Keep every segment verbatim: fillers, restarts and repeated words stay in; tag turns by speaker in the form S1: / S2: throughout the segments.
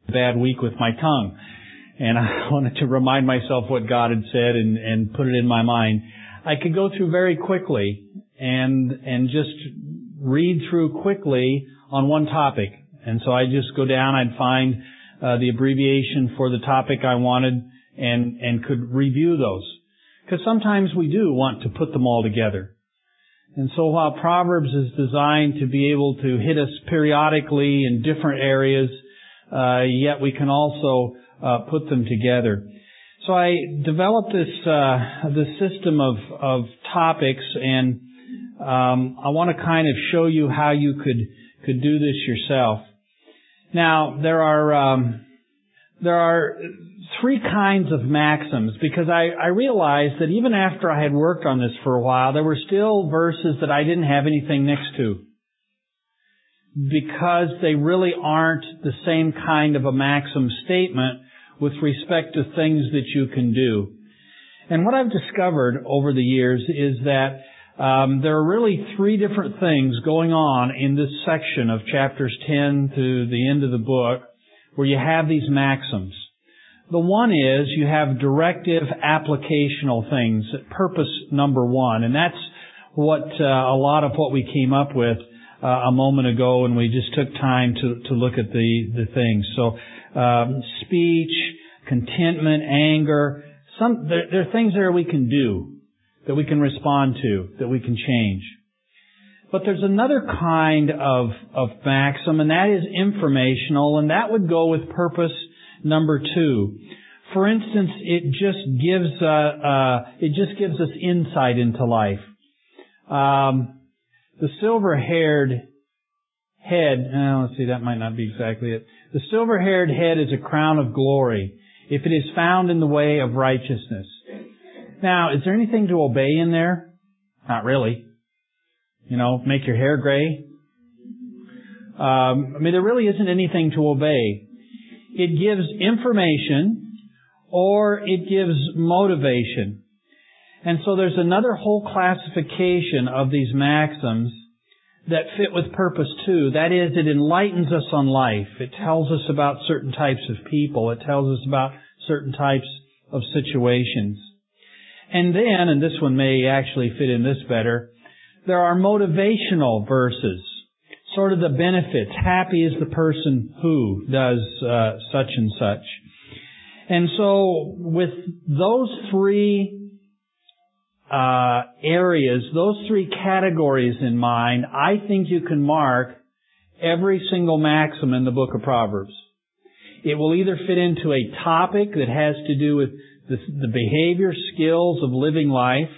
S1: bad week with my tongue. And I wanted to remind myself what God had said and, and put it in my mind. I could go through very quickly and and just read through quickly on one topic. And so I'd just go down, I'd find uh, the abbreviation for the topic I wanted and, and could review those. Because sometimes we do want to put them all together. And so while Proverbs is designed to be able to hit us periodically in different areas, uh, yet we can also uh, put them together. So I developed this uh, this system of, of topics, and um, I want to kind of show you how you could could do this yourself. Now there are um, there are three kinds of maxims, because I, I realized that even after I had worked on this for a while, there were still verses that I didn't have anything next to, because they really aren't the same kind of a maxim statement with respect to things that you can do. And what I've discovered over the years is that um, there are really three different things going on in this section of chapters ten to the end of the book where you have these maxims. The one is you have directive applicational things, purpose number one, and that's what uh, a lot of what we came up with uh, a moment ago, and we just took time to, to look at the, the things. So um, speech, contentment, anger, some there, there are things there we can do, that we can respond to, that we can change. But there's another kind of, of maxim, and that is informational, and that would go with purpose number two. For instance, it just gives uh, uh, it just gives us insight into life. Um, the silver-haired head. Uh, let's see, that might not be exactly it. The silver-haired head is a crown of glory if it is found in the way of righteousness. Now, is there anything to obey in there? Not really. You know, make your hair gray. Um, I mean, there really isn't anything to obey. It gives information or it gives motivation. And so there's another whole classification of these maxims that fit with purpose too. That is, it enlightens us on life. It tells us about certain types of people. It tells us about certain types of situations. And then, and this one may actually fit in this better, there are motivational verses. Sort of the benefits. Happy is the person who does uh, such and such. And so with those three uh, areas, those three categories in mind, I think you can mark every single maxim in the book of Proverbs. It will either fit into a topic that has to do with the, the behavior, skills of living life,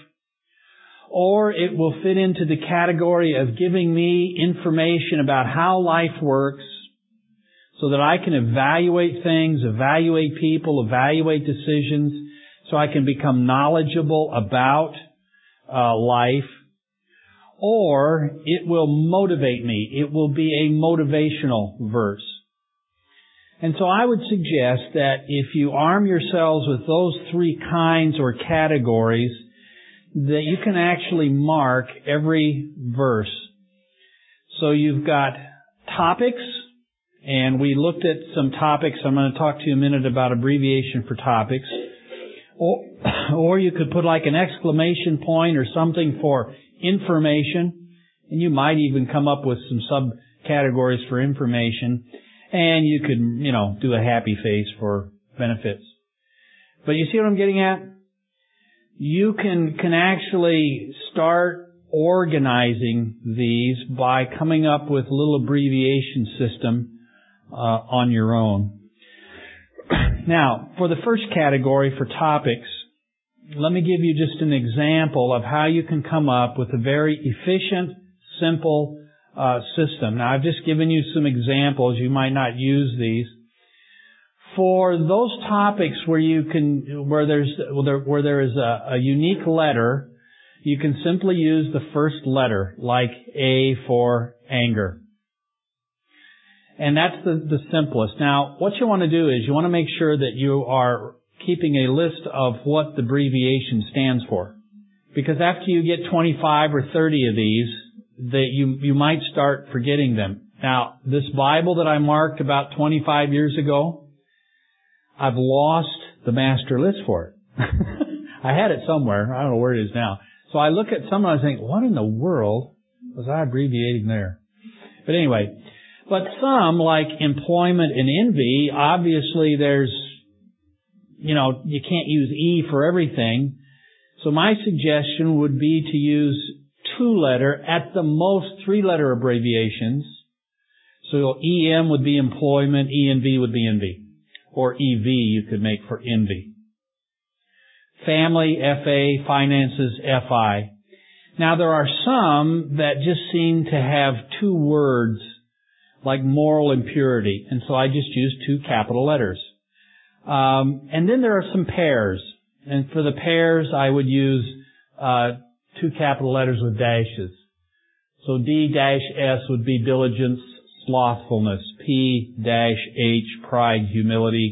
S1: or it will fit into the category of giving me information about how life works so that I can evaluate things, evaluate people, evaluate decisions, so I can become knowledgeable about uh, life. Or it will motivate me. It will be a motivational verse. And so I would suggest that if you arm yourselves with those three kinds or categories, that you can actually mark every verse. So you've got topics, and we looked at some topics. I'm going to talk to you a minute about abbreviation for topics. Or, or you could put like an exclamation point or something for information, and you might even come up with some subcategories for information, and you could, you know, do a happy face for benefits. But you see what I'm getting at? You can, can actually start organizing these by coming up with a little abbreviation system uh, on your own. Now, for the first category, for topics, let me give you just an example of how you can come up with a very efficient, simple uh, system. Now, I've just given you some examples. You might not use these. For those topics where you can, where there's, where there, where there is a, a unique letter, you can simply use the first letter, like A for anger. And that's the, the simplest. Now, what you want to do is you want to make sure that you are keeping a list of what the abbreviation stands for. Because after you get twenty-five or thirty of these, that you, you might start forgetting them. Now, this Bible that I marked about twenty-five years ago, I've lost the master list for it. I had it somewhere. I don't know where it is now. So I look at some and I think, what in the world was I abbreviating there? But anyway, but some, like employment and envy, obviously there's, you know, you can't use E for everything. So my suggestion would be to use two-letter, at the most three-letter abbreviations. So E M would be employment, E N V would be envy. Or E V you could make for envy. Family, F A, finances, F I. Now there are some that just seem to have two words, like moral and purity, and so I just use two capital letters. Um, and then there are some pairs, and for the pairs I would use uh, two capital letters with dashes. So D dash S would be diligence, slothfulness. P dash H, pride, humility.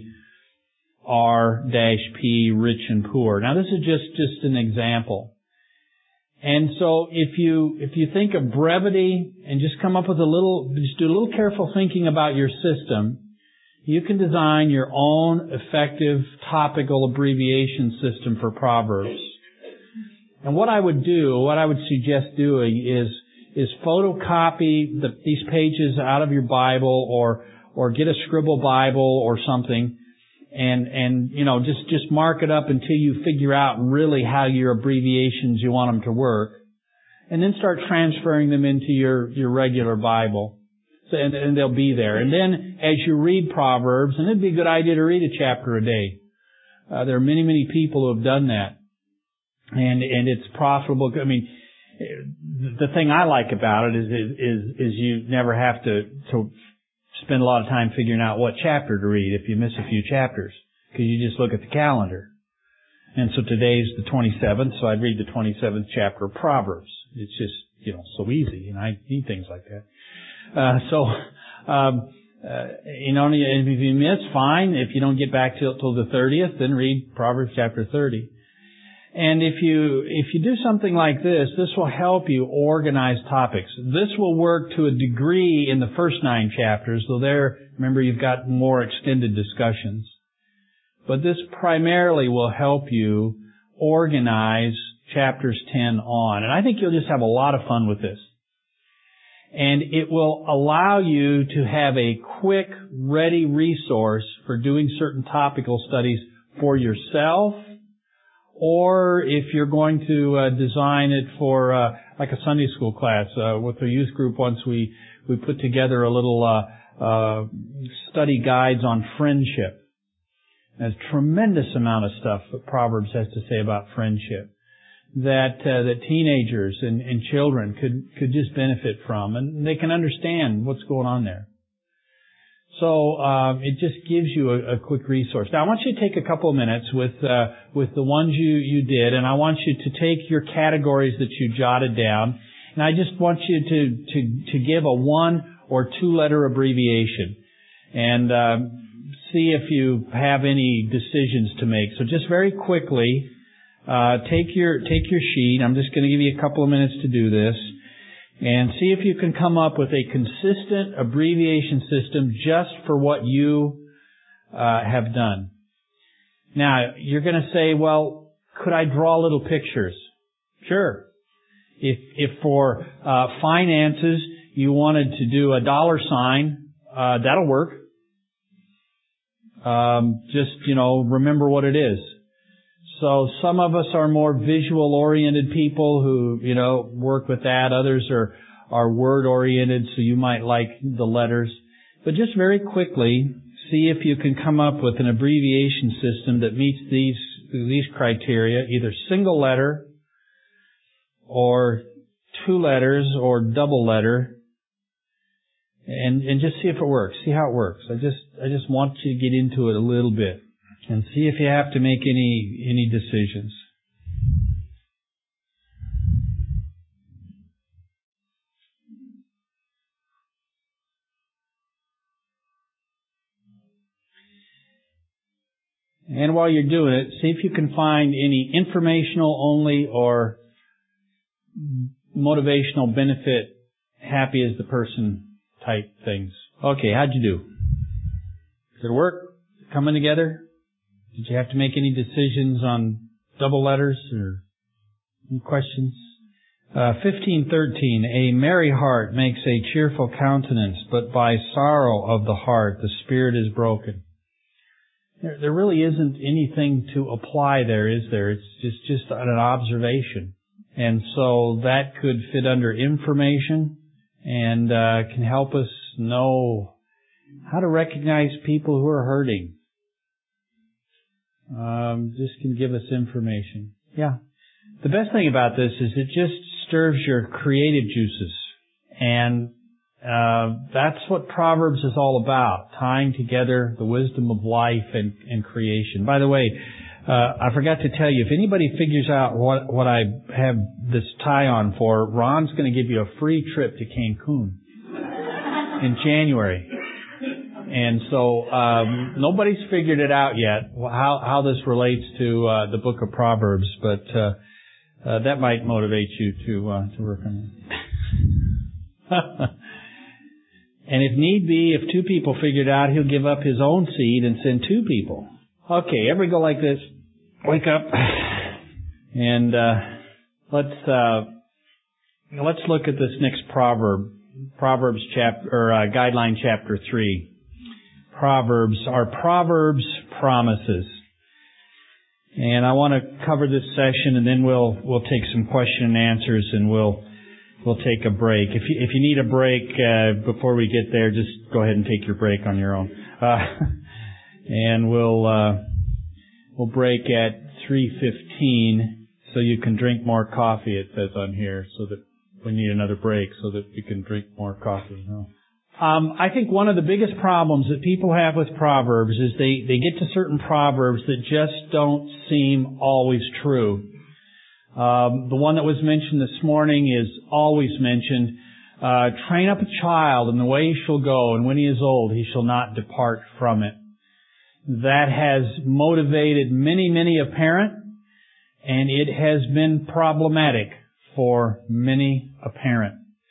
S1: R dash P, rich and poor. Now this is just, just an example. And so if you, if you think of brevity and just come up with a little, just do a little careful thinking about your system, you can design your own effective topical abbreviation system for Proverbs. And what I would do, what I would suggest doing is, is photocopy the, these pages out of your Bible or, or get a Scribble Bible or something. And, and, you know, just, just mark it up until you figure out really how your abbreviations you want them to work. And then start transferring them into your, your regular Bible. So, and, and they'll be there. And then as you read Proverbs, and it'd be a good idea to read a chapter a day. Uh, there are many, many people who have done that. And, and it's profitable. I mean, the thing I like about it is, is, is you never have to, to spend a lot of time figuring out what chapter to read if you miss a few chapters, because you just look at the calendar. And so today's the twenty-seventh, so I'd read the twenty-seventh chapter of Proverbs. It's just, you know, so easy, and I need things like that. Uh, so, um, uh, you know, if you miss, fine. If you don't get back till, till the thirtieth, then read Proverbs chapter thirty. And if you, if you do something like this, this will help you organize topics. This will work to a degree in the first nine chapters, though there, remember, you've got more extended discussions. But this primarily will help you organize chapters ten on. And I think you'll just have a lot of fun with this. And it will allow you to have a quick, ready resource for doing certain topical studies for yourself, or if you're going to uh, design it for uh, like a Sunday school class. Uh, with the youth group once we, we put together a little uh, uh, study guides on friendship. There's a tremendous amount of stuff that Proverbs has to say about friendship that uh, that teenagers and, and children could, could just benefit from, and they can understand what's going on there. So um, it just gives you a, a quick resource. Now I want you to take a couple of minutes with uh, with the ones you, you did, and I want you to take your categories that you jotted down, and I just want you to to, to give a one or two letter abbreviation, and uh, see if you have any decisions to make. So just very quickly, uh, take your take your sheet. I'm just going to give you a couple of minutes to do this. And see if you can come up with a consistent abbreviation system just for what you uh, have done. Now, you're going to say, well, could I draw little pictures? Sure. If if for uh, finances you wanted to do a dollar sign, uh, that'll work. Um, just, you know, remember what it is. So some of us are more visual-oriented people who, you know, work with that. Others are, are word-oriented, so you might like the letters. But just very quickly, see if you can come up with an abbreviation system that meets these, these criteria, either single letter or two letters or double letter, and, and just see if it works. See how it works. I just, I just want you to get into it a little bit. And see if you have to make any any decisions. And while you're doing it, see if you can find any informational only or motivational benefit, happy as the person type things. Okay, how'd you do? Did it work? Coming together? Did you have to make any decisions on double letters or any questions? Uh, fifteen thirteen, a merry heart makes a cheerful countenance, but by sorrow of the heart the spirit is broken. There, there really isn't anything to apply there, is there? It's just, just an observation. And so that could fit under information and uh, can help us know how to recognize people who are hurting. Um, this can give us information. Yeah. The best thing about this is it just stirs your creative juices. And uh, that's what Proverbs is all about, tying together the wisdom of life and, and creation. By the way, uh, I forgot to tell you, if anybody figures out what, what I have this tie on for, Ron's going to give you a free trip to Cancun in January. And so um, nobody's figured it out yet, how, how this relates to uh, the book of Proverbs, but uh, uh, that might motivate you to uh, to work on it. And if need be, if two people figure it out, he'll give up his own seed and send two people. Okay, everybody go like this. Wake up. And uh, let's uh, let's look at this next proverb. Proverbs chapter or uh, guideline chapter three. Proverbs are Proverbs promises. And I want to cover this session, and then we'll we'll take some question and answers, and we'll we'll take a break. If you if you need a break uh, before we get there, just go ahead and take your break on your own. Uh, and we'll uh, we'll break at three fifteen, so you can drink more coffee. It says on here, so that we need another break, so that you can drink more coffee. No. Um, I think one of the biggest problems that people have with Proverbs is they, they get to certain Proverbs that just don't seem always true. Um, the one that was mentioned this morning is always mentioned, uh, train up a child in the way he shall go, and when he is old, he shall not depart from it. That has motivated many, many a parent, and it has been problematic for many a parent.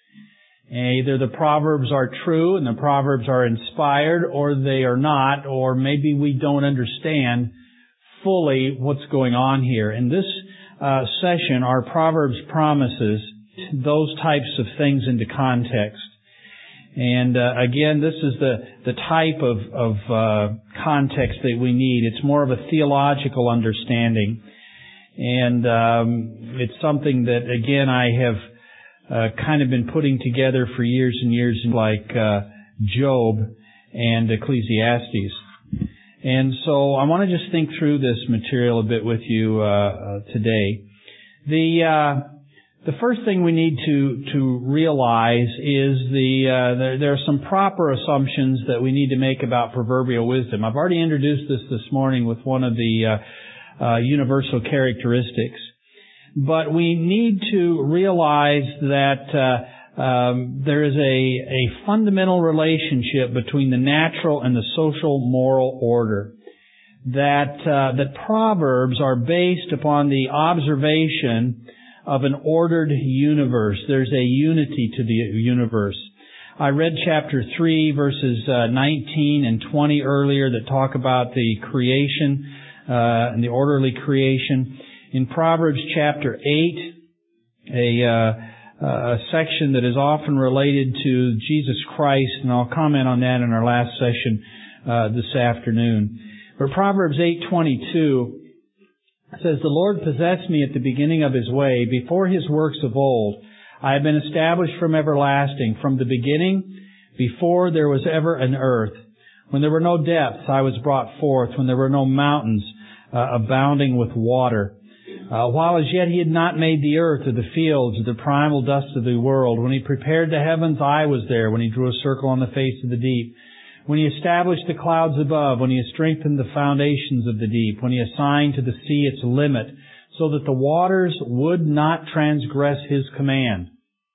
S1: Either the Proverbs are true and the Proverbs are inspired, or they are not, or maybe we don't understand fully what's going on here. In this uh, session, our Proverbs promises those types of things into context. And uh, again, this is the, the type of, of uh, context that we need. It's more of a theological understanding. And um, it's something that, again, I have Uh, kind of been putting together for years and years, like uh, Job and Ecclesiastes. And so I want to just think through this material a bit with you uh, uh, today. The uh, the first thing we need to to realize is the uh, there, there are some proper assumptions that we need to make about proverbial wisdom. I've already introduced this this morning with one of the uh, uh, universal characteristics. But we need to realize that uh, um, there is a, a fundamental relationship between the natural and the social moral order. That uh, that Proverbs are based upon the observation of an ordered universe. There's a unity to the universe. I read chapter three, verses uh, nineteen and twenty earlier that talk about the creation uh, and the orderly creation. In Proverbs chapter eight, a, uh, a section that is often related to Jesus Christ, and I'll comment on that in our last session uh, this afternoon. But Proverbs eight twenty-two says, "The Lord possessed me at the beginning of His way, before His works of old. I have been established from everlasting, from the beginning, before there was ever an earth. When there were no depths, I was brought forth, when there were no mountains uh, abounding with water. Uh, while as yet He had not made the earth or the fields or the primal dust of the world. When He prepared the heavens, I was there. When He drew a circle on the face of the deep. When He established the clouds above. When He strengthened the foundations of the deep. When He assigned to the sea its limit, so that the waters would not transgress His command.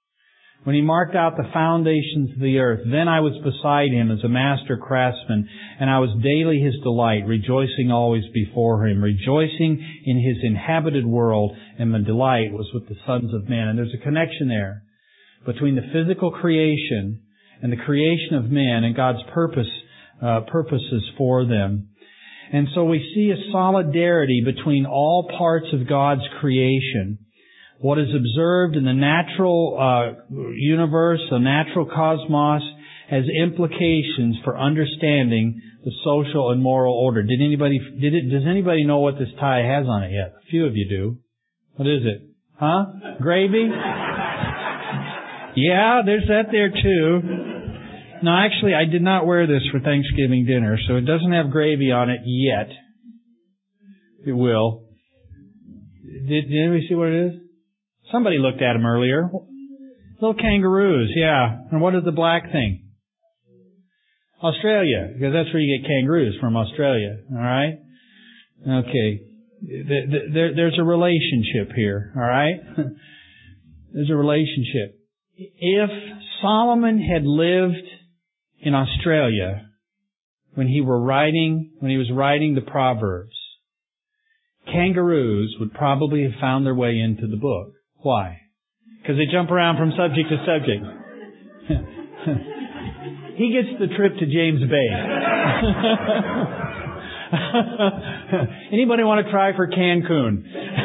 S1: When He marked out the foundations of the earth, then I was beside Him as a master craftsman, and I was daily His delight, rejoicing always before Him, rejoicing in His inhabited world, and my delight was with the sons of men." And there's a connection there between the physical creation and the creation of men and God's purpose, uh, purposes for them. And so we see a solidarity between all parts of God's creation. What is observed in the natural uh, universe, the natural cosmos, has implications for understanding the social and moral order. Did anybody? Did it? Does anybody know what this tie has on it yet? A few of you do. What is it? Huh? Gravy? Yeah, there's that there too. No, actually, I did not wear this for Thanksgiving dinner, so it doesn't have gravy on it yet. It will. Did, did anybody see what it is? Somebody looked at them earlier. Little kangaroos, yeah. And what is the black thing? Australia, because that's where you get kangaroos, from Australia. All right? Okay. There, there's a relationship here. All right? There's a relationship. If Solomon had lived in Australia when he were writing, when he was writing the Proverbs, kangaroos would probably have found their way into the book. Why? Because they jump around from subject to subject. He gets the trip to James Bay. Anybody want to try for Cancun?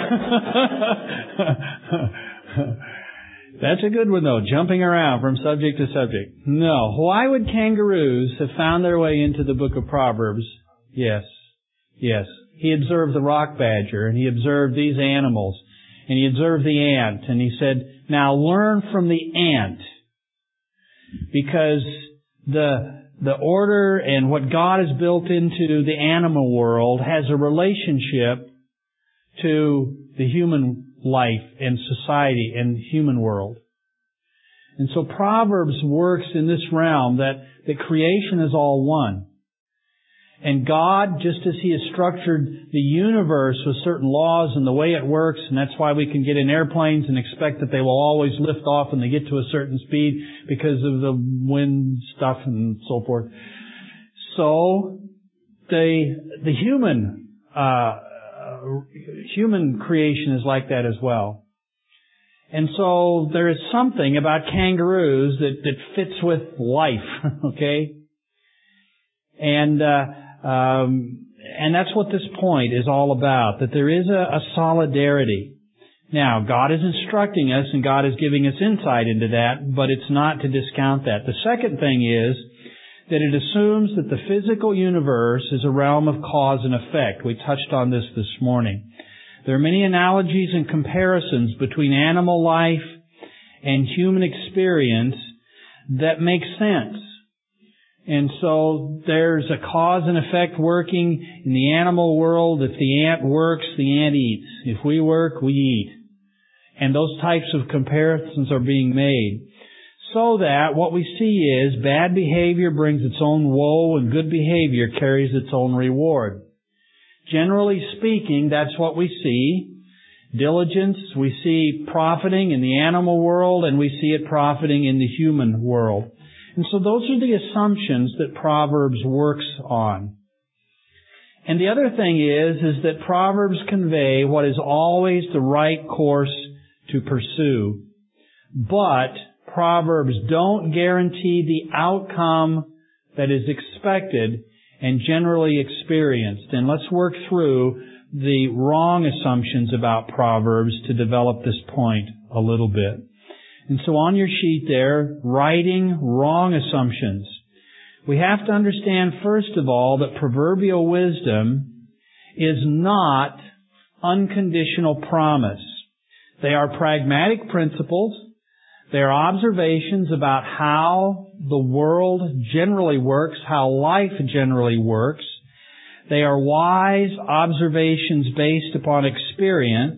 S1: That's a good one, though, jumping around from subject to subject. No. Why would kangaroos have found their way into the book of Proverbs? Yes. Yes. He observed the rock badger, and he observed these animals, and he observed the ant, and he said, now learn from the ant, because the the order and what God has built into the animal world has a relationship to the human life and society and human world. And so Proverbs works in this realm that, that creation is all one. And God, just as He has structured the universe with certain laws and the way it works, and that's why we can get in airplanes and expect that they will always lift off when they get to a certain speed because of the wind stuff and so forth. So, the, the human, uh, human creation is like that as well. And so there is something about kangaroos that, that fits with life, okay? And, uh, um, and that's what this point is all about, that there is a, a solidarity. Now, God is instructing us and God is giving us insight into that, but it's not to discount that. The second thing is that it assumes that the physical universe is a realm of cause and effect. We touched on this this morning. There are many analogies and comparisons between animal life and human experience that make sense. And so there's a cause and effect working in the animal world. If the ant works, the ant eats. If we work, we eat. And those types of comparisons are being made. So that what we see is bad behavior brings its own woe and good behavior carries its own reward. Generally speaking, that's what we see. Diligence, we see profiting in the animal world and we see it profiting in the human world. And so those are the assumptions that Proverbs works on. And the other thing is, is that Proverbs convey what is always the right course to pursue. But Proverbs don't guarantee the outcome that is expected and generally experienced. And let's work through the wrong assumptions about Proverbs to develop this point a little bit. And so on your sheet there, writing wrong assumptions. We have to understand, first of all, that proverbial wisdom is not unconditional promise. They are pragmatic principles. They are observations about how the world generally works, how life generally works. They are wise observations based upon experience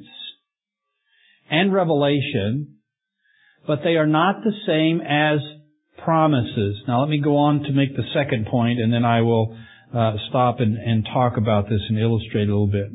S1: and revelation, but they are not the same as promises. Now let me go on to make the second point, and then I will uh, stop and, and talk about this and illustrate a little bit.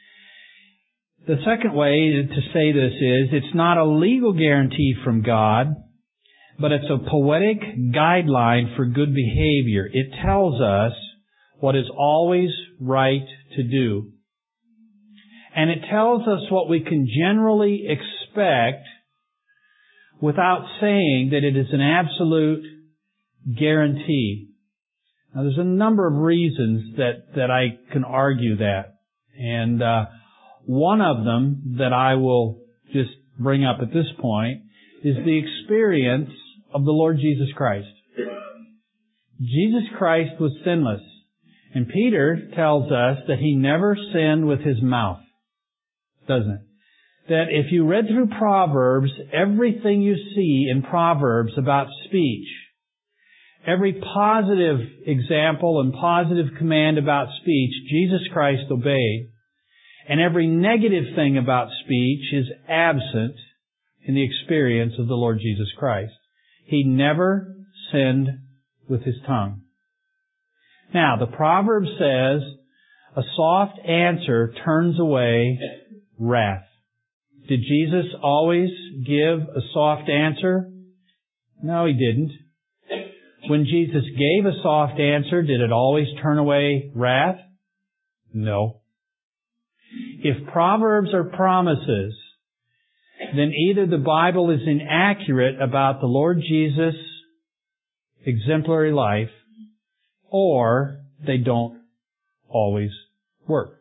S1: The second way to say this is, it's not a legal guarantee from God, but it's a poetic guideline for good behavior. It tells us what is always right to do. And it tells us what we can generally expect without saying that it is an absolute guarantee. Now, there's a number of reasons that, that I can argue that. And uh, one of them that I will just bring up at this point is the experience of the Lord Jesus Christ. Jesus Christ was sinless. And Peter tells us that He never sinned with His mouth. Doesn't it? That if you read through Proverbs, everything you see in Proverbs about speech, every positive example and positive command about speech, Jesus Christ obeyed. And every negative thing about speech is absent in the experience of the Lord Jesus Christ. He never sinned with His tongue. Now, the proverb says, a soft answer turns away wrath. Did Jesus always give a soft answer? No, He didn't. When Jesus gave a soft answer, did it always turn away wrath? No. If proverbs are promises, then either the Bible is inaccurate about the Lord Jesus' exemplary life, or they don't always work.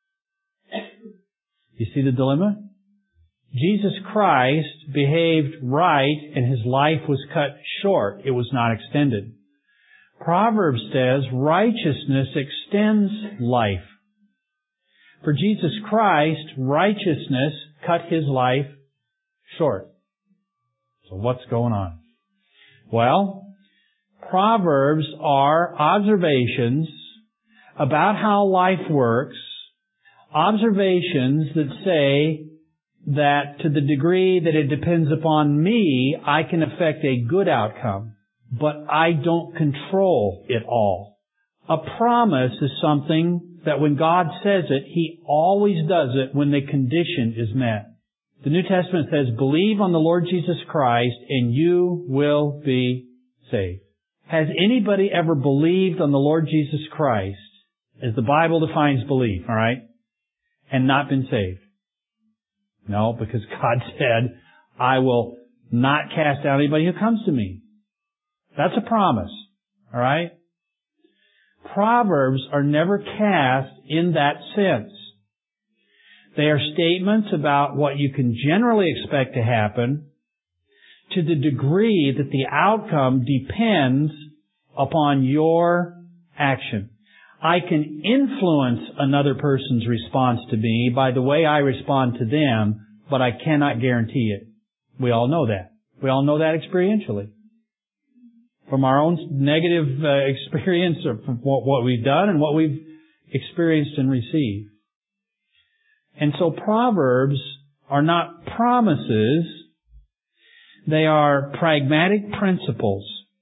S1: You see the dilemma? Jesus Christ behaved right and His life was cut short. It was not extended. Proverbs says righteousness extends life. For Jesus Christ, righteousness cut His life short. So what's going on? Well, Proverbs are observations about how life works, observations that say that to the degree that it depends upon me, I can affect a good outcome, but I don't control it all. A promise is something that when God says it, He always does it when the condition is met. The New Testament says, believe on the Lord Jesus Christ and you will be saved. Has anybody ever believed on the Lord Jesus Christ, as the Bible defines belief, all right, and not been saved? No, because God said, I will not cast out anybody who comes to me. That's a promise, all right? Proverbs are never cast in that sense. They are statements about what you can generally expect to happen to the degree that the outcome depends upon your action. I can influence another person's response to me by the way I respond to them, but I cannot guarantee it. We all know that. We all know that experientially. From our own negative uh, experience of what, what we've done and what we've experienced and received. And so Proverbs are not promises. They are pragmatic principles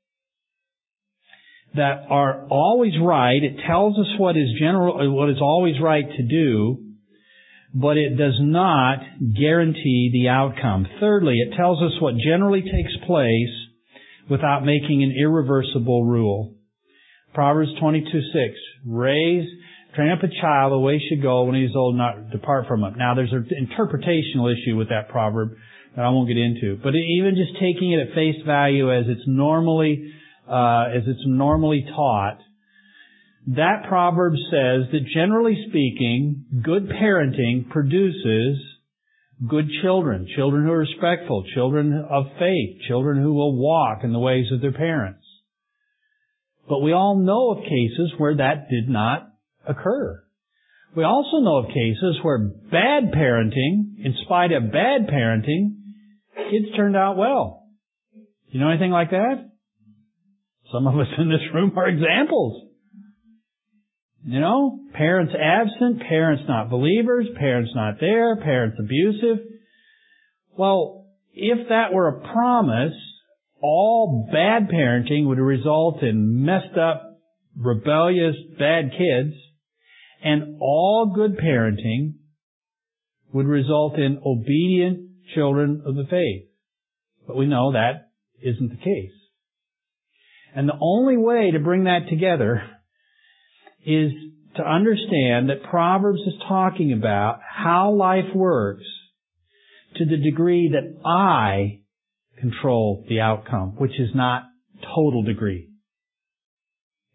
S1: that are always right. It tells us what is general, what is always right to do, but it does not guarantee the outcome. Thirdly, it tells us what generally takes place without making an irreversible rule. Proverbs twenty-two six, raise, train up a child the way he should go when he is old, not depart from it. Now, there's an interpretational issue with that proverb that I won't get into. But even just taking it at face value as it's normally, uh, as it's normally taught, that proverb says that generally speaking, good parenting produces good children, children who are respectful, children of faith, children who will walk in the ways of their parents. But we all know of cases where that did not occur. We also know of cases where bad parenting, in spite of bad parenting, kids turned out well. You know anything like that? Some of us in this room are examples. You know, parents absent, parents not believers, parents not there, parents abusive. Well, if that were a promise, all bad parenting would result in messed up, rebellious, bad kids, and all good parenting would result in obedient children of the faith. But we know that isn't the case. And the only way to bring that together is to understand that Proverbs is talking about how life works to the degree that I control the outcome, which is not total degree.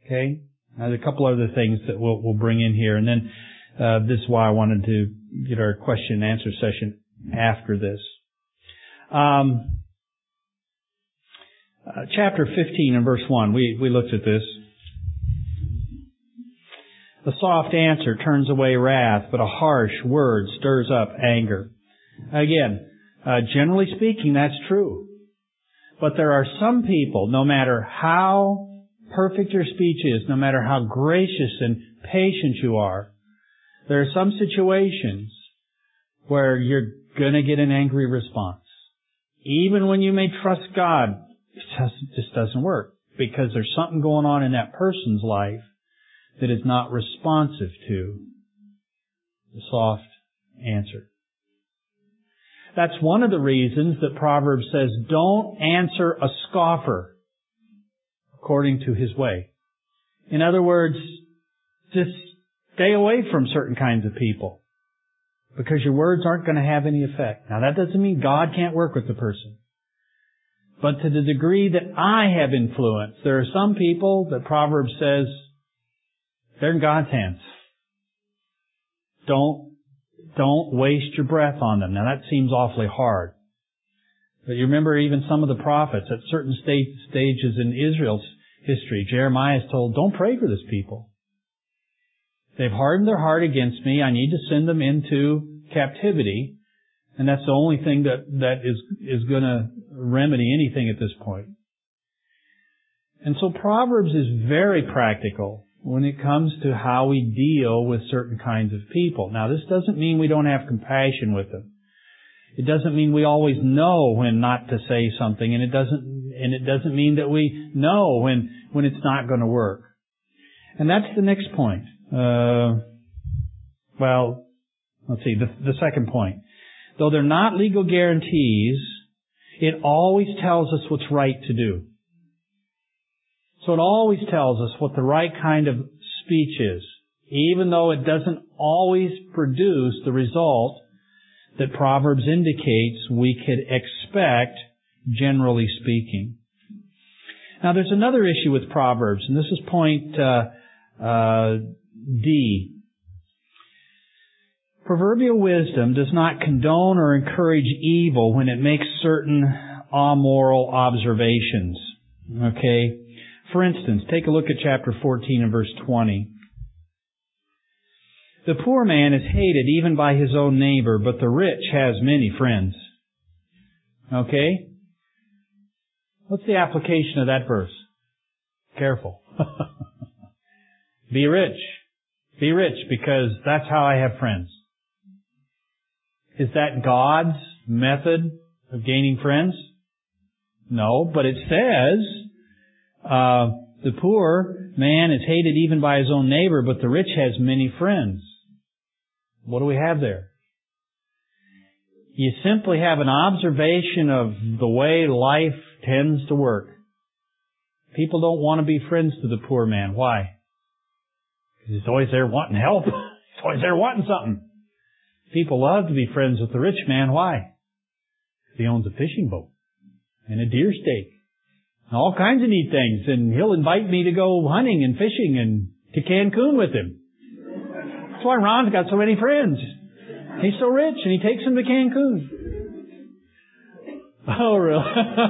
S1: Okay? Now, there's a couple other things that we'll, we'll bring in here, and then uh, this is why I wanted to get our question and answer session after this. Um, uh, chapter fifteen and verse one, we, we looked at this. A soft answer turns away wrath, but a harsh word stirs up anger. Again, uh, generally speaking, that's true. But there are some people, no matter how perfect your speech is, no matter how gracious and patient you are, there are some situations where you're going to get an angry response. Even when you may trust God, it just, just doesn't work, because there's something going on in that person's life that is not responsive to the soft answer. That's one of the reasons that Proverbs says, don't answer a scoffer according to his way. In other words, just stay away from certain kinds of people, because your words aren't going to have any effect. Now, that doesn't mean God can't work with the person. But to the degree that I have influence, there are some people that Proverbs says, they're in God's hands. Don't, don't waste your breath on them. Now, that seems awfully hard. But you remember even some of the prophets at certain state, stages in Israel's history, Jeremiah is told, don't pray for this people. They've hardened their heart against me. I need to send them into captivity. And that's the only thing that, that is, is going to remedy anything at this point. And so Proverbs is very practical when it comes to how we deal with certain kinds of people. Now, this doesn't mean we don't have compassion with them. It doesn't mean we always know when not to say something, and it doesn't, and it doesn't mean that we know when, when it's not going to work. And that's the next point. Uh, well, let's see, the, the second point. Though they're not legal guarantees, it always tells us what's right to do. So it always tells us what the right kind of speech is, even though it doesn't always produce the result that Proverbs indicates we could expect, generally speaking. Now, there's another issue with Proverbs, and this is point uh, uh, D. Proverbial wisdom does not condone or encourage evil when it makes certain amoral observations. Okay? For instance, take a look at chapter fourteen and verse twenty. The poor man is hated even by his own neighbor, but the rich has many friends. Okay? What's the application of that verse? Careful. Be rich. Be rich, because that's how I have friends. Is that God's method of gaining friends? No, but it says, uh, the poor man is hated even by his own neighbor, but the rich has many friends. What do we have there? You simply have an observation of the way life tends to work. People don't want to be friends to the poor man. Why? Because he's always there wanting help. He's always there wanting something. People love to be friends with the rich man. Why? Because he owns a fishing boat and a deer steak and all kinds of neat things. And he'll invite me to go hunting and fishing and to Cancun with him. That's why Ron's got so many friends. He's so rich and he takes them to Cancun. Oh, really?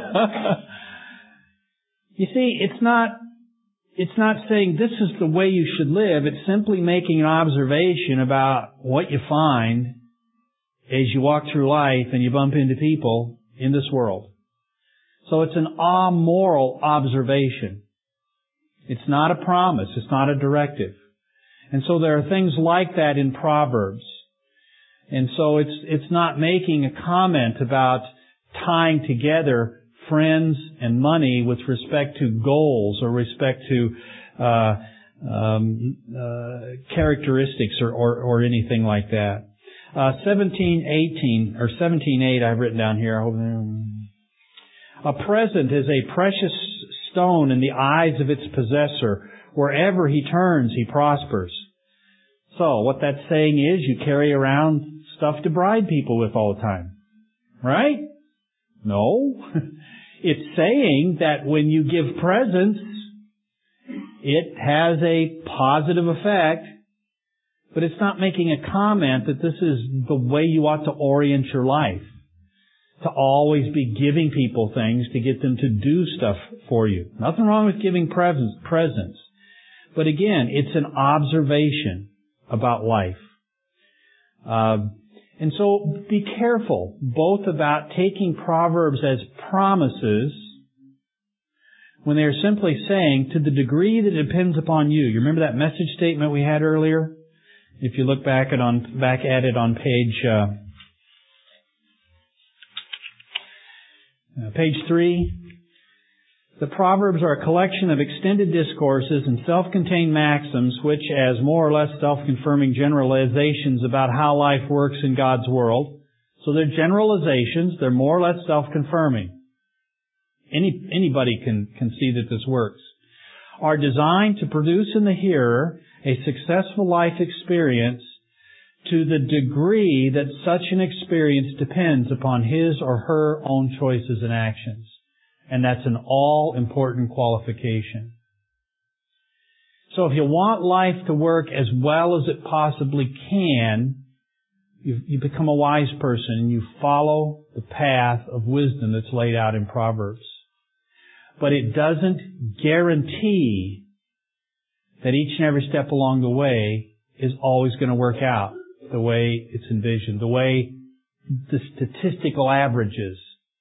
S1: You see, it's not, it's not saying this is the way you should live. It's simply making an observation about what you find as you walk through life and you bump into people in this world. So it's an amoral observation. It's not a promise. It's not a directive. And so there are things like that in Proverbs. And so it's, it's not making a comment about tying together friends and money with respect to goals or respect to uh, um, uh, characteristics or, or, or anything like that. Uh, seventeen eighteen or seventeen eight I've written down here. A present is a precious stone in the eyes of its possessor. Wherever he turns, he prospers. So what that's saying is you carry around stuff to bribe people with all the time. Right? No. It's saying that when you give presents, It has a positive effect, but it's not making a comment that this is the way you ought to orient your life. To always be giving people things to get them to do stuff for you. Nothing wrong with giving presents, presents. But again, it's an observation about life. Uh, and so be careful both about taking Proverbs as promises when they're simply saying, to the degree that it depends upon you. You remember that message statement we had earlier? If you look back at on back at it on page uh, uh, page three, the Proverbs are a collection of extended discourses and self-contained maxims, which, as more or less self-confirming generalizations about how life works in God's world, so they're generalizations. They're more or less self-confirming. Any anybody can can see that this works. Are designed to produce in the hearer a successful life experience to the degree that such an experience depends upon his or her own choices and actions. And that's an all-important qualification. So if you want life to work as well as it possibly can, you, you become a wise person and you follow the path of wisdom that's laid out in Proverbs. But it doesn't guarantee that each and every step along the way is always going to work out the way it's envisioned, the way the statistical averages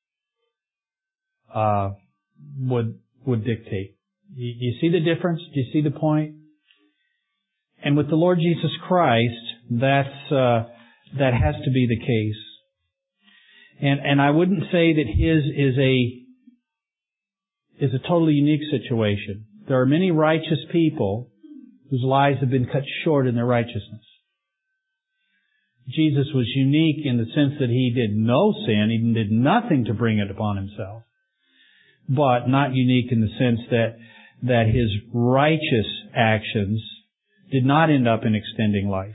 S1: uh, would would dictate. You, you see the difference? Do you see the point? And with the Lord Jesus Christ, that's uh, that has to be the case. And and I wouldn't say that his is a is a totally unique situation. There are many righteous people whose lives have been cut short in their righteousness. Jesus was unique in the sense that He did no sin, He did nothing to bring it upon Himself. But not unique in the sense that, that His righteous actions did not end up in extending life.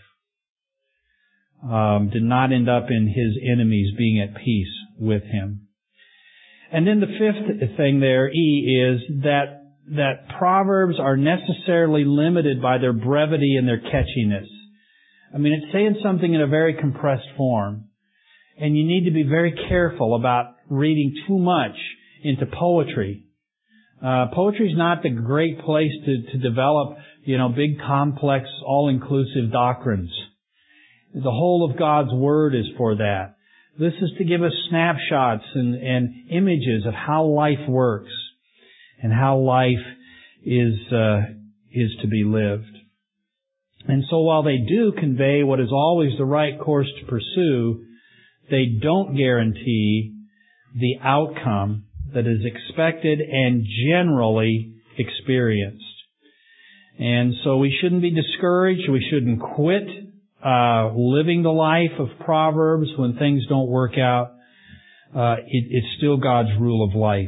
S1: Um, did not end up in His enemies being at peace with Him. And then the fifth thing there, E, is that that Proverbs are necessarily limited by their brevity and their catchiness. I mean, it's saying something in a very compressed form. And you need to be very careful about reading too much into poetry. Uh, poetry is not the great place to, to develop, you know, big, complex, all-inclusive doctrines. The whole of God's Word is for that. This is to give us snapshots and, and images of how life works and how life is uh, is to be lived. And so while they do convey what is always the right course to pursue, they don't guarantee the outcome that is expected and generally experienced. And so we shouldn't be discouraged. We shouldn't quit uh, living the life of Proverbs when things don't work out. Uh, it, it's still God's rule of life.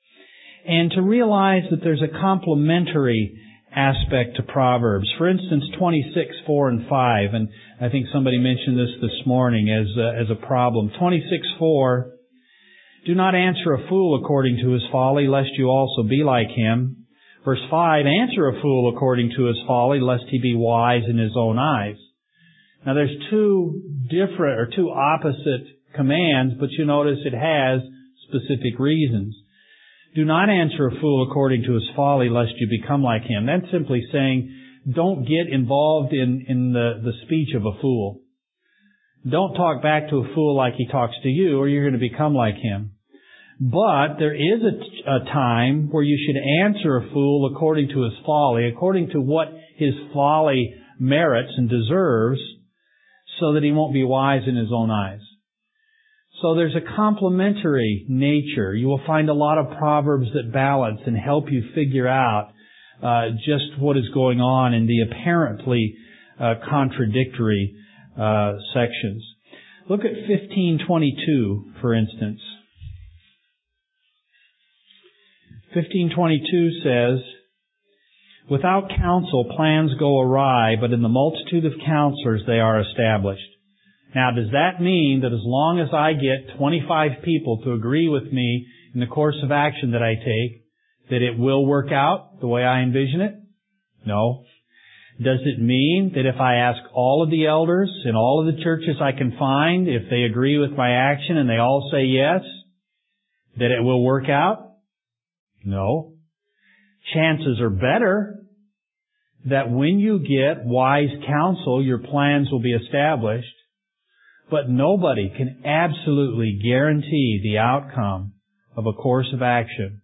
S1: And to realize that there's a complementary aspect to Proverbs. For instance, twenty-six, four and five, and I think somebody mentioned this this morning as a, as a problem. twenty-six, four, do not answer a fool according to his folly, lest you also be like him. Verse five, answer a fool according to his folly, lest he be wise in his own eyes. Now there's two different, or two opposite commands, but you notice it has specific reasons. Do not answer a fool according to his folly, lest you become like him. That's simply saying, don't get involved in, in the, the speech of a fool. Don't talk back to a fool like he talks to you, or you're going to become like him. But there is a, a time where you should answer a fool according to his folly, according to what his folly merits and deserves, so that he won't be wise in his own eyes. So there's a complementary nature. You will find a lot of Proverbs that balance and help you figure out uh, just what is going on in the apparently uh, contradictory uh, sections. Look at fifteen twenty-two, for instance. fifteen twenty-two says, without counsel plans go awry, but in the multitude of counselors they are established. Now, does that mean that as long as I get twenty-five people to agree with me in the course of action that I take, that it will work out the way I envision it? No. Does it mean that if I ask all of the elders in all of the churches I can find, if they agree with my action and they all say yes, that it will work out? No. Chances are better that when you get wise counsel, your plans will be established, but nobody can absolutely guarantee the outcome of a course of action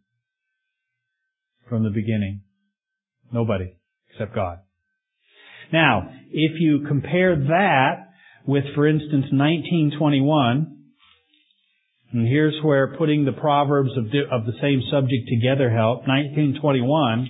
S1: from the beginning. Nobody except God. Now, if you compare that with, for instance, nineteen twenty-one, and here's where putting the Proverbs of, di- of the same subject together help. nineteen twenty-one,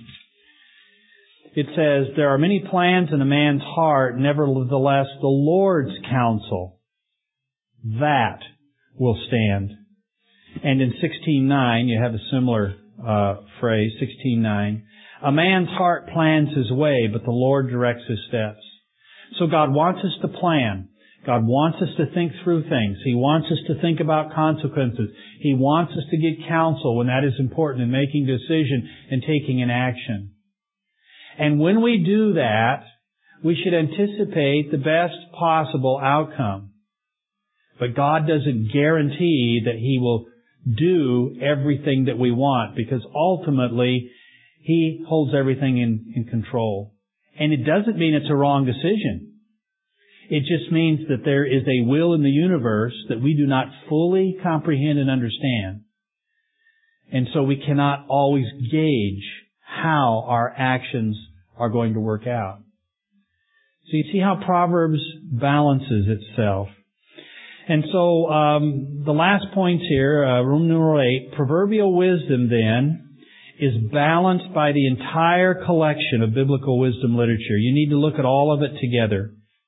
S1: it says, there are many plans in a man's heart, nevertheless the Lord's counsel, that will stand. And in sixteen nine, you have a similar uh, phrase, sixteen nine. A man's heart plans his way, but the Lord directs his steps. So God wants us to plan. God wants us to think through things. He wants us to think about consequences. He wants us to get counsel when that is important in making a decision and taking an action. And when we do that, we should anticipate the best possible outcome. But God doesn't guarantee that He will do everything that we want, because ultimately He holds everything in, in control. And it doesn't mean it's a wrong decision. It just means that there is a will in the universe that we do not fully comprehend and understand. And so we cannot always gauge how our actions are going to work out. So you see how Proverbs balances itself. And so um, the last points here, uh, room number eight, proverbial wisdom then is balanced by the entire collection of biblical wisdom literature. You need to look at all of it together.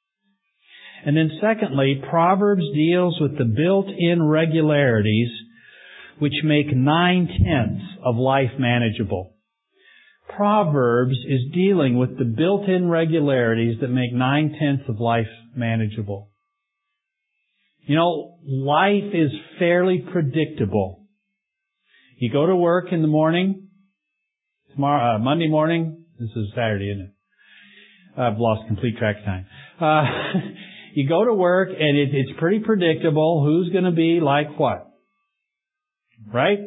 S1: And then secondly, Proverbs deals with the built-in regularities which make nine-tenths of life manageable. Proverbs is dealing with the built-in regularities that make nine-tenths of life manageable. You know, life is fairly predictable. You go to work in the morning, tomorrow, uh, Monday morning, this is Saturday, isn't it? I've lost complete track of time. Uh, you go to work and it, it's pretty predictable who's going to be like what. Right?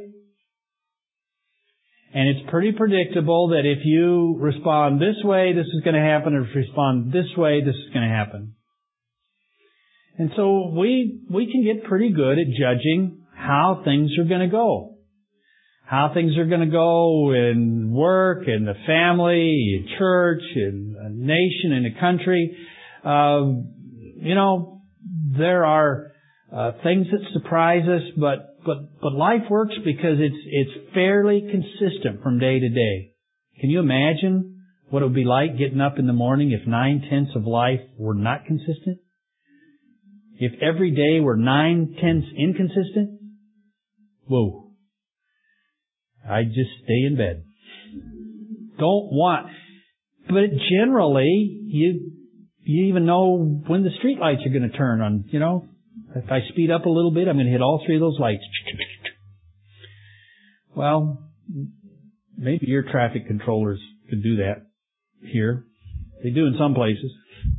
S1: And it's pretty predictable that if you respond this way, this is going to happen. If you respond this way, this is going to happen. And so we we can get pretty good at judging how things are going to go. How things are going to go in work, in the family, in church, in a nation, in a country. Uh, you know, there are uh, things that surprise us, but but but life works because it's it's fairly consistent from day to day. Can you imagine what it would be like getting up in the morning if nine-tenths of life were not consistent? If every day were nine-tenths inconsistent? Whoa. I'd just stay in bed. Don't want... But generally, you you even know when the street lights are going to turn on, you know. If I speed up a little bit, I'm going to hit all three of those lights. Well, maybe your traffic controllers could do that here. They do in some places.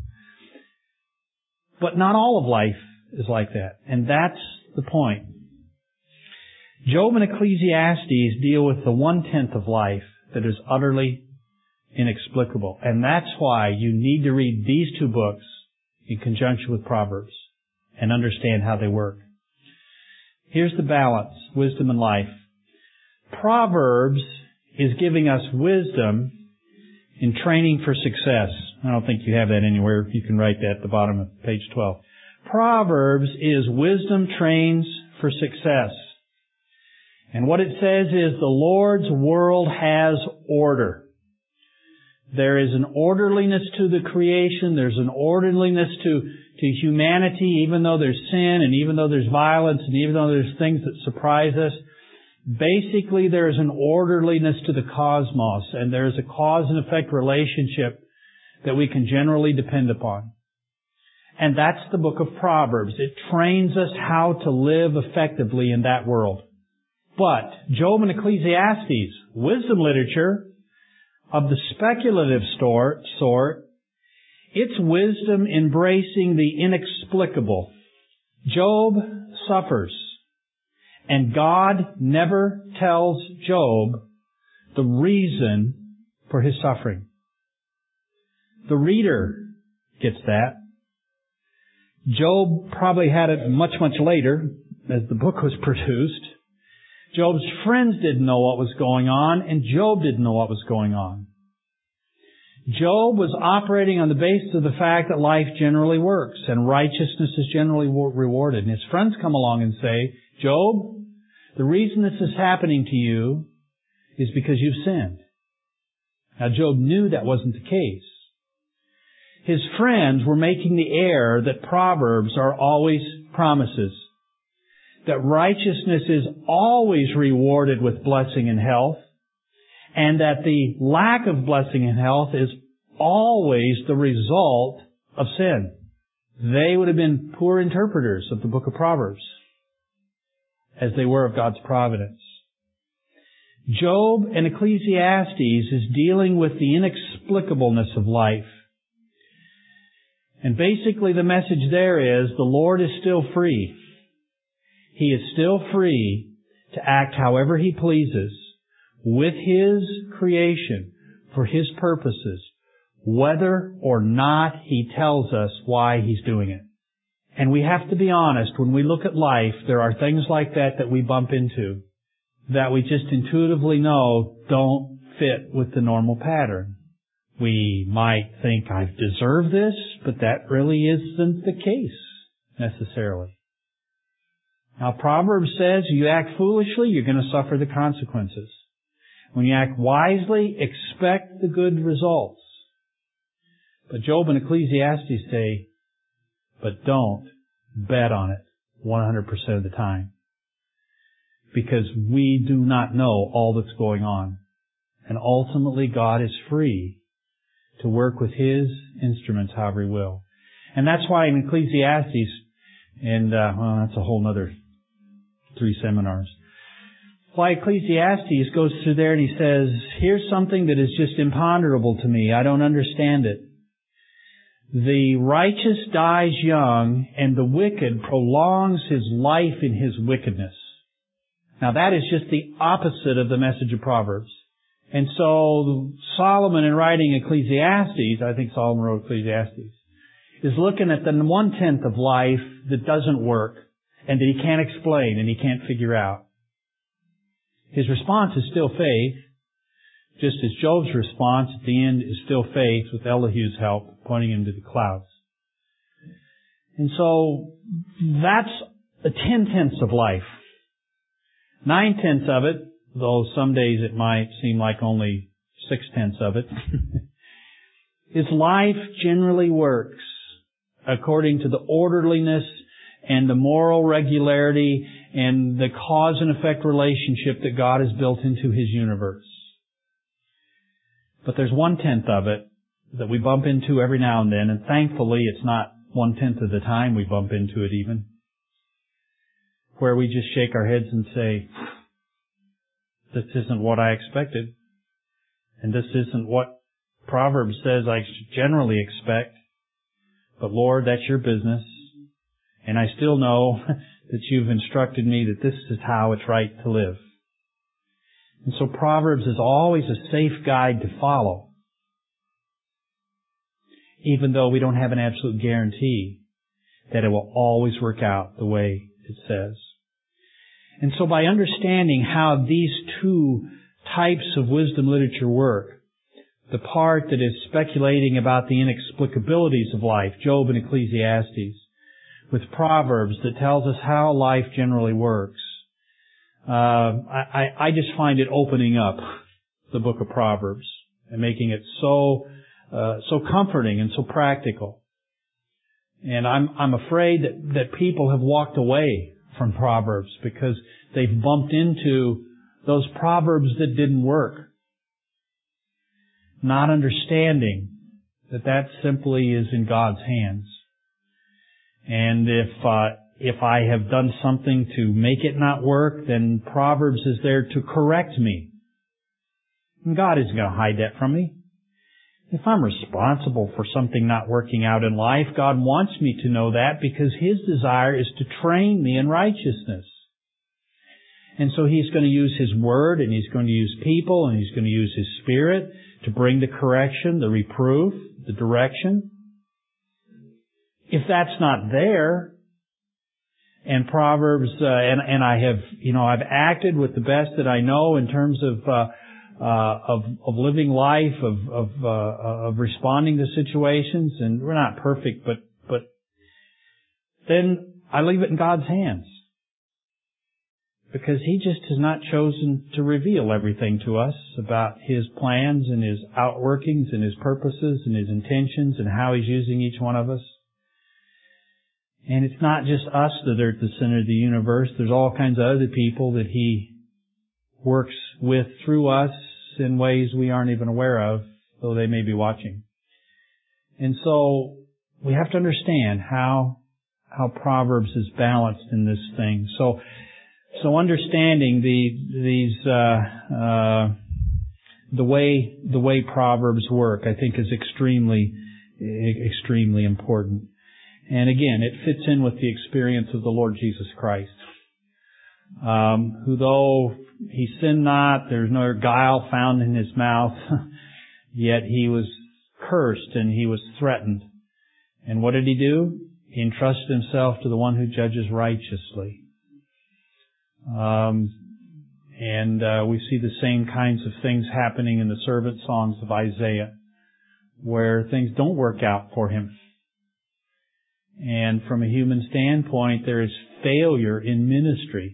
S1: But not all of life is like that. And that's the point. Job and Ecclesiastes deal with the one-tenth of life that is utterly inexplicable. And that's why you need to read these two books in conjunction with Proverbs and understand how they work. Here's the balance, wisdom and life. Proverbs is giving us wisdom in training for success. I don't think you have that anywhere. You can write that at the bottom of page twelve. Proverbs is wisdom trains for success. And what it says is the Lord's world has order. There is an orderliness to the creation. There's an orderliness to, to humanity, even though there's sin and even though there's violence and even though there's things that surprise us. Basically, there is an orderliness to the cosmos, and there is a cause and effect relationship that we can generally depend upon. And that's the book of Proverbs. It trains us how to live effectively in that world. But Job and Ecclesiastes, wisdom literature, of the speculative sort, sort, it's wisdom embracing the inexplicable. Job suffers, and God never tells Job the reason for his suffering. The reader gets that. Job probably had it much, much later as the book was produced. Job's friends didn't know what was going on, and Job didn't know what was going on. Job was operating on the basis of the fact that life generally works and righteousness is generally rewarded. And his friends come along and say, Job, the reason this is happening to you is because you've sinned. Now, Job knew that wasn't the case. His friends were making the error that Proverbs are always promises, that righteousness is always rewarded with blessing and health, and that the lack of blessing and health is always the result of sin. They would have been poor interpreters of the book of Proverbs, as they were of God's providence. Job and Ecclesiastes is dealing with the inexplicableness of life. And basically the message there is the Lord is still free. He is still free to act however He pleases with His creation for His purposes, whether or not He tells us why He's doing it. And we have to be honest, when we look at life, there are things like that that we bump into that we just intuitively know don't fit with the normal pattern. We might think, I've deserved this, but that really isn't the case necessarily. Now, Proverbs says you act foolishly, you're going to suffer the consequences. When you act wisely, expect the good results. But Job and Ecclesiastes say, but don't bet on it one hundred percent of the time. Because we do not know all that's going on. And ultimately, God is free to work with His instruments however He will. And that's why in Ecclesiastes, and uh, well, that's a whole other three seminars. Why Ecclesiastes goes through there and he says, here's something that is just imponderable to me. I don't understand it. The righteous dies young, and the wicked prolongs his life in his wickedness. Now that is just the opposite of the message of Proverbs. And so Solomon, in writing Ecclesiastes, I think Solomon wrote Ecclesiastes, is looking at the one-tenth of life that doesn't work and that he can't explain and he can't figure out. His response is still faith, just as Job's response at the end is still faith with Elihu's help, pointing him to the clouds. And so that's a ten-tenths of life. Nine-tenths of it, though some days it might seem like only six-tenths of it, is life generally works according to the orderliness and the moral regularity and the cause and effect relationship that God has built into His universe. But there's one-tenth of it that we bump into every now and then, and thankfully it's not one-tenth of the time we bump into it even, where we just shake our heads and say, this isn't what I expected, and this isn't what Proverbs says I generally expect, but Lord, that's Your business, and I still know that You've instructed me that this is how it's right to live. And so Proverbs is always a safe guide to follow, even though we don't have an absolute guarantee that it will always work out the way it says. And so by understanding how these two types of wisdom literature work, the part that is speculating about the inexplicabilities of life, Job and Ecclesiastes, with Proverbs that tells us how life generally works, uh, I, I just find it opening up the book of Proverbs and making it so uh, so comforting and so practical. And I'm I'm afraid that, that people have walked away from Proverbs because they've bumped into those Proverbs that didn't work, not understanding that that simply is in God's hands. And if uh, if I have done something to make it not work, then Proverbs is there to correct me And God isn't going to hide that from me. If I'm responsible for something not working out in life, God wants me to know that because His desire is to train me in righteousness. And so He's going to use His Word, and He's going to use people, and He's going to use His Spirit to bring the correction, the reproof, the direction. If that's not there, and Proverbs, uh, and, and I have, you know, I've acted with the best that I know in terms of, uh, uh, of, of living life, of, of, uh, of responding to situations, and we're not perfect, but, but then I leave it in God's hands. Because He just has not chosen to reveal everything to us about His plans and His outworkings and His purposes and His intentions and how He's using each one of us. And it's not just us that are at the center of the universe. There's all kinds of other people that He works with through us in ways we aren't even aware of, though they may be watching. And so we have to understand how how Proverbs is balanced in this thing. So so understanding the these uh, uh, the way the way Proverbs work, I think, is extremely extremely important. And again, it fits in with the experience of the Lord Jesus Christ, um, who though He sinned not, there's no guile found in His mouth, yet He was cursed and He was threatened. And what did He do? He entrusted Himself to the one who judges righteously. Um, and uh, we see the same kinds of things happening in the servant songs of Isaiah, where things don't work out for him. And from a human standpoint, there is failure in ministry.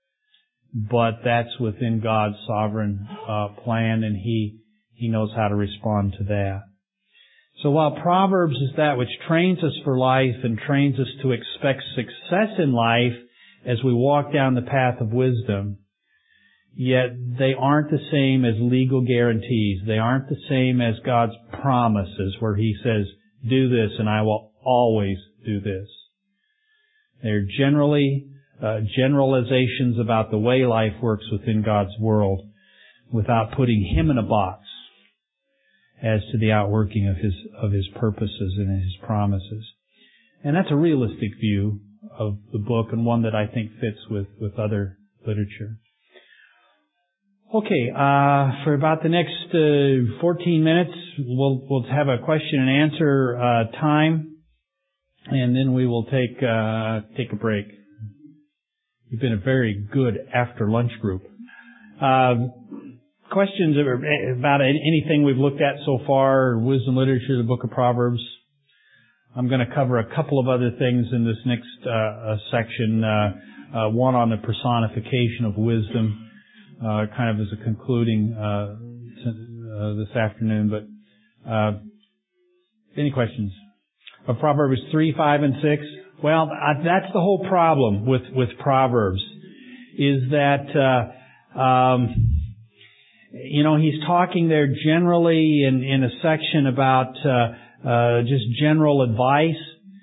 S1: But that's within God's sovereign uh, plan, and He He knows how to respond to that. So while Proverbs is that which trains us for life and trains us to expect success in life as we walk down the path of wisdom, yet they aren't the same as legal guarantees. They aren't the same as God's promises where He says, do this and I will always do this. They're generally uh, generalizations about the way life works within God's world without putting Him in a box as to the outworking of His of His purposes and His promises. And that's a realistic view of the book, and one that I think fits with, with other literature. Okay, uh, for about the next uh, fourteen minutes, we'll we'll have a question and answer uh, time, and then we will take uh, take a break. You've been a very good after lunch group. Uh, questions about anything we've looked at so far, wisdom literature, the book of Proverbs. I'm going to cover a couple of other things in this next uh, uh, section. Uh, uh, one on the personification of wisdom. Uh, kind of as a concluding uh, uh, this afternoon, but uh, any questions? Of Proverbs three, five, and six? Well, uh, that's the whole problem with, with Proverbs, is that, uh, um, you know, he's talking there generally in, in a section about uh, uh, just general advice,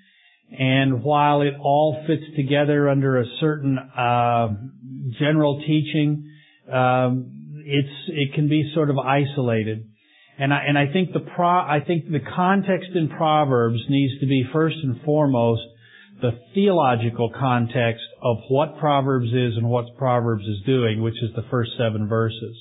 S1: and while it all fits together under a certain uh, general teaching, Um, it's it can be sort of isolated, and I and I think the pro I think the context in Proverbs needs to be first and foremost the theological context of what Proverbs is and what Proverbs is doing, which is the first seven verses.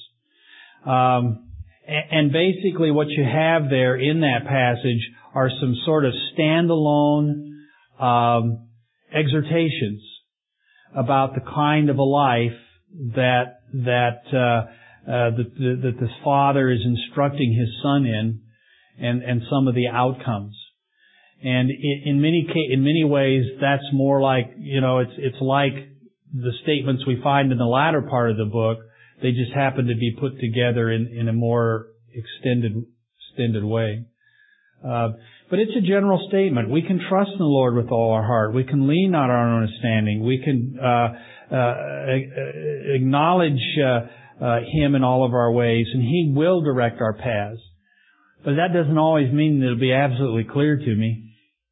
S1: Um, and, and basically, what you have there in that passage are some sort of standalone um, exhortations about the kind of a life that that uh, uh, that, that this father is instructing his son in, and and some of the outcomes. And in, in many in many ways, that's more like, you know, it's it's like the statements we find in the latter part of the book. They just happen to be put together in in a more extended extended way. Uh, but it's a general statement. We can trust in the Lord with all our heart. We can lean on our own understanding. We can uh, uh, acknowledge uh, uh, Him in all of our ways, and He will direct our paths. But that doesn't always mean that it'll be absolutely clear to me.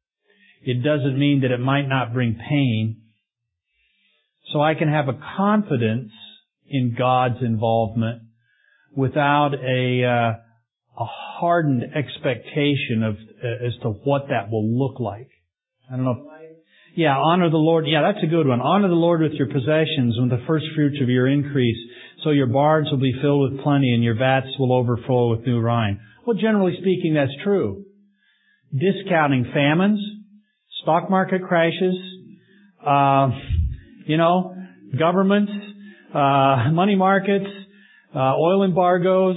S1: It doesn't mean that it might not bring pain. So I can have a confidence in God's involvement without a, uh, a hardened expectation of uh, as to what that will look like. I don't know. If, yeah, honor the Lord. Yeah, that's a good one. Honor the Lord with your possessions and the first fruits of your increase, so your barns will be filled with plenty and your vats will overflow with new wine. Well, generally speaking, that's true. Discounting famines, stock market crashes, uh, you know, governments, uh, money markets, uh, oil embargoes.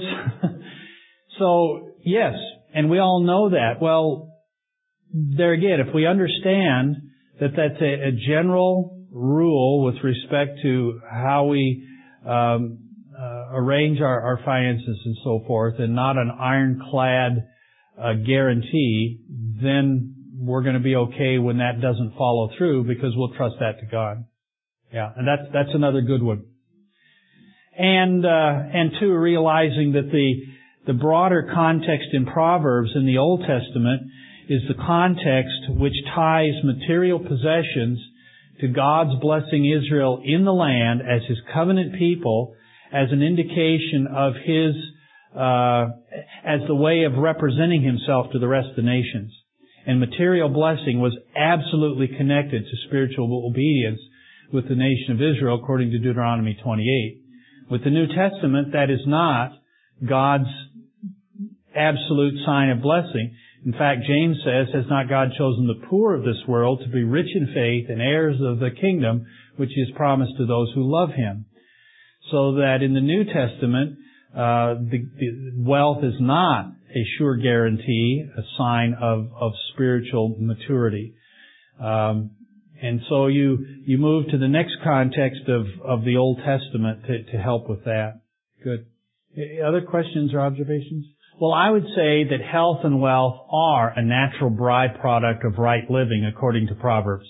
S1: So, yes, and we all know that. Well, there again, if we understand that that's a, a general rule with respect to how we um, uh, arrange our, our finances and so forth, and not an ironclad uh, guarantee, then we're going to be okay when that doesn't follow through, because we'll trust that to God. Yeah, and that's that's another good one. And uh, and two, realizing that the the broader context in Proverbs in the Old Testament is the context which ties material possessions to God's blessing Israel in the land as His covenant people, as an indication of His, uh, as the way of representing Himself to the rest of the nations. And material blessing was absolutely connected to spiritual obedience with the nation of Israel, according to Deuteronomy twenty-eight. With the New Testament, that is not God's absolute sign of blessing. In fact, James says, has not God chosen the poor of this world to be rich in faith and heirs of the kingdom which He has promised to those who love Him? So that in the New Testament, uh, the, the wealth is not a sure guarantee, a sign of, of spiritual maturity. Um, and so you, you move to the next context of, of the Old Testament to, to help with that. Good. Other questions or observations? Well, I would say that health and wealth are a natural byproduct of right living according to Proverbs.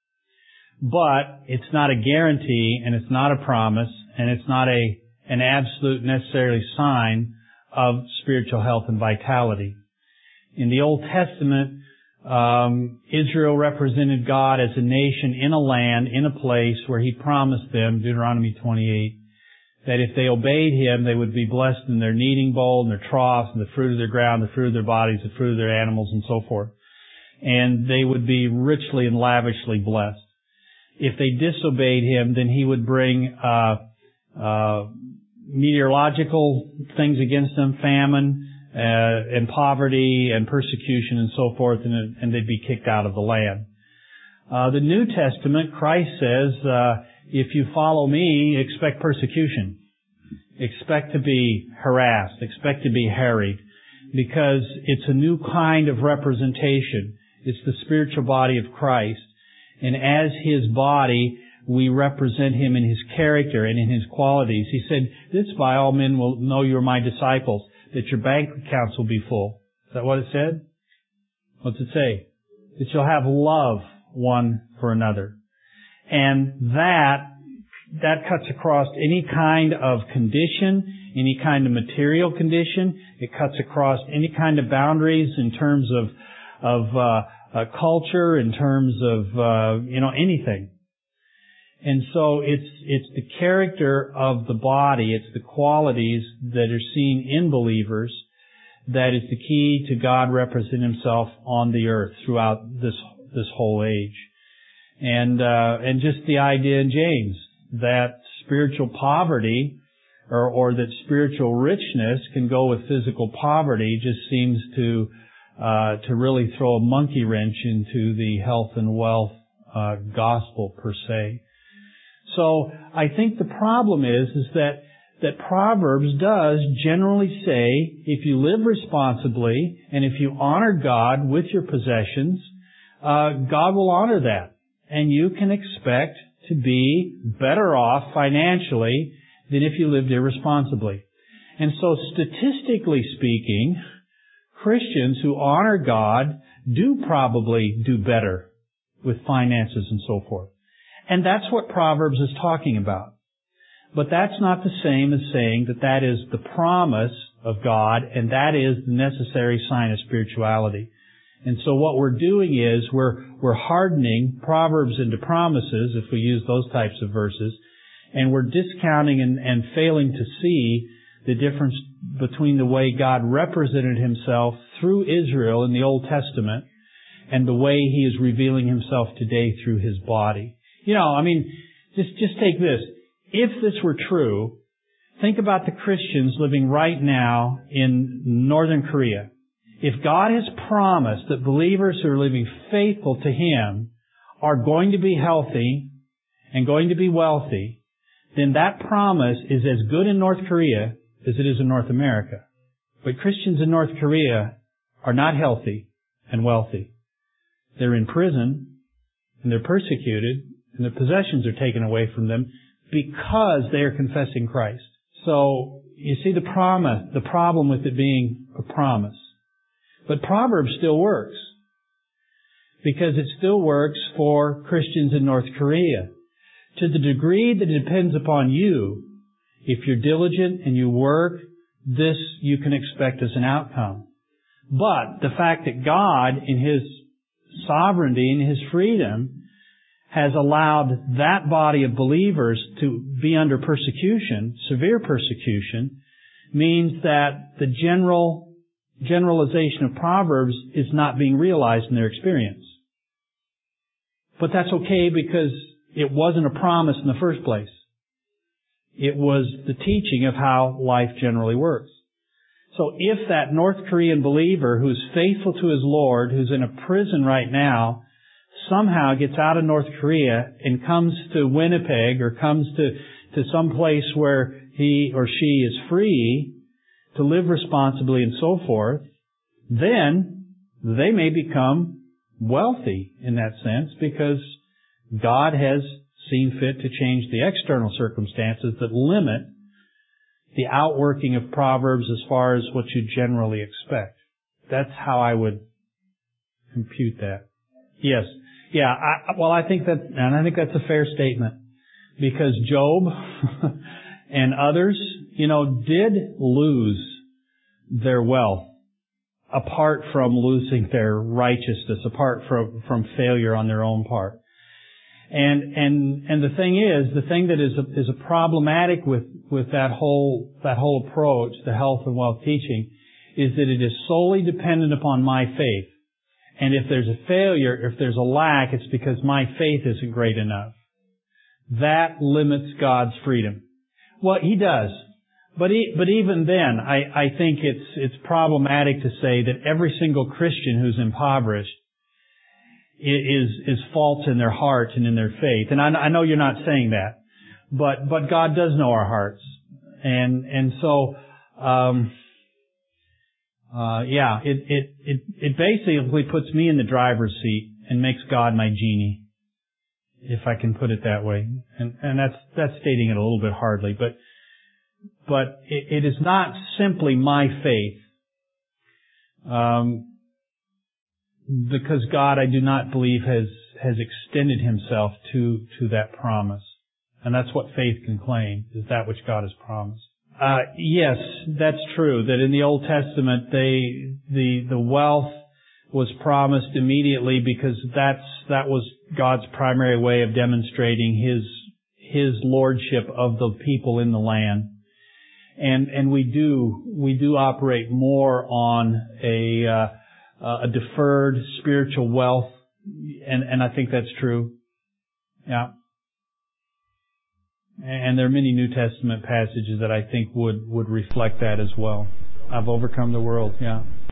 S1: But it's not a guarantee, and it's not a promise, and it's not a an absolute necessarily sign of spiritual health and vitality. In the Old Testament, um, Israel represented God as a nation in a land, in a place where He promised them, Deuteronomy twenty-eight, that if they obeyed Him, they would be blessed in their kneading bowl and their troughs and the fruit of their ground, the fruit of their bodies, the fruit of their animals, and so forth. And they would be richly and lavishly blessed. If they disobeyed Him, then He would bring uh, uh, meteorological things against them, famine, uh, and poverty and persecution and so forth, and, and they'd be kicked out of the land. Uh, the New Testament, Christ says, uh, if you follow me, expect persecution. Expect to be harassed. Expect to be harried. Because it's a new kind of representation. It's the spiritual body of Christ. And as His body, we represent Him in His character and in His qualities. He said, this by all men will know you are my disciples, that your bank accounts will be full. Is that what it said? What's it say? That you'll have love one for another. And that, that cuts across any kind of condition, any kind of material condition. It cuts across any kind of boundaries in terms of, of, uh, uh culture, in terms of, uh, you know, anything. And so it's, it's the character of the body, it's the qualities that are seen in believers that is the key to God representing Himself on the earth throughout this, this whole age. And, uh, and just the idea in James that spiritual poverty or, or that spiritual richness can go with physical poverty just seems to, uh, to really throw a monkey wrench into the health and wealth, uh, gospel per se. So I think the problem is, is that, that Proverbs does generally say if you live responsibly and if you honor God with your possessions, uh, God will honor that. And you can expect to be better off financially than if you lived irresponsibly. And so statistically speaking, Christians who honor God do probably do better with finances and so forth. And that's what Proverbs is talking about. But that's not the same as saying that that is the promise of God and that is the necessary sign of spirituality. And so what we're doing is we're, we're hardening Proverbs into promises, if we use those types of verses, and we're discounting and, and failing to see the difference between the way God represented Himself through Israel in the Old Testament and the way He is revealing Himself today through His body. You know, I mean, just, just take this. If this were true, think about the Christians living right now in Northern Korea. If God has promised that believers who are living faithful to Him are going to be healthy and going to be wealthy, then that promise is as good in North Korea as it is in North America. But Christians in North Korea are not healthy and wealthy. They're in prison and they're persecuted and their possessions are taken away from them because they are confessing Christ. So, you see the promise, the problem with it being a promise. But Proverbs still works. Because it still works for Christians in North Korea. To the degree that it depends upon you, if you're diligent and you work, this you can expect as an outcome. But the fact that God, in His sovereignty and His freedom, has allowed that body of believers to be under persecution, severe persecution, means that the general generalization of Proverbs is not being realized in their experience. But that's okay because it wasn't a promise in the first place. It was the teaching of how life generally works. So if that North Korean believer who's faithful to his Lord, who's in a prison right now, somehow gets out of North Korea and comes to Winnipeg or comes to, to some place where he or she is free to live responsibly and so forth, then they may become wealthy in that sense because God has seen fit to change the external circumstances that limit the outworking of Proverbs as far as what you generally expect. That's how I would compute that. Yes. Yeah, I, well, I think that, and I think that's a fair statement. Because Job and others, you know, did lose their wealth apart from losing their righteousness, apart from, from failure on their own part. And, and, and the thing is, the thing that is a, is a problematic with, with that whole, that whole approach, the health and wealth teaching, is that it is solely dependent upon my faith. And if there's a failure, if there's a lack, it's because my faith isn't great enough. That limits God's freedom. Well, He does. But he, but even then, I, I think it's, it's problematic to say that every single Christian who's impoverished is, is false in their heart and in their faith. And I, I know you're not saying that. But, but God does know our hearts. And, and so, um, Uh, yeah, it, it, it, it basically puts me in the driver's seat and makes God my genie, if I can put it that way. And, and that's, that's stating it a little bit hardly, but, but it, it is not simply my faith, um, because God, I do not believe has, has extended Himself to, to that promise. And that's what faith can claim, is that which God has promised. Uh, yes, that's true. That in the Old Testament, they, the, the wealth was promised immediately because that's, that was God's primary way of demonstrating His, His lordship of the people in the land. And, and we do, we do operate more on a, uh, a deferred spiritual wealth. And, and I think that's true. Yeah. And there are many New Testament passages that I think would, would reflect that as well. I've overcome the world, yeah.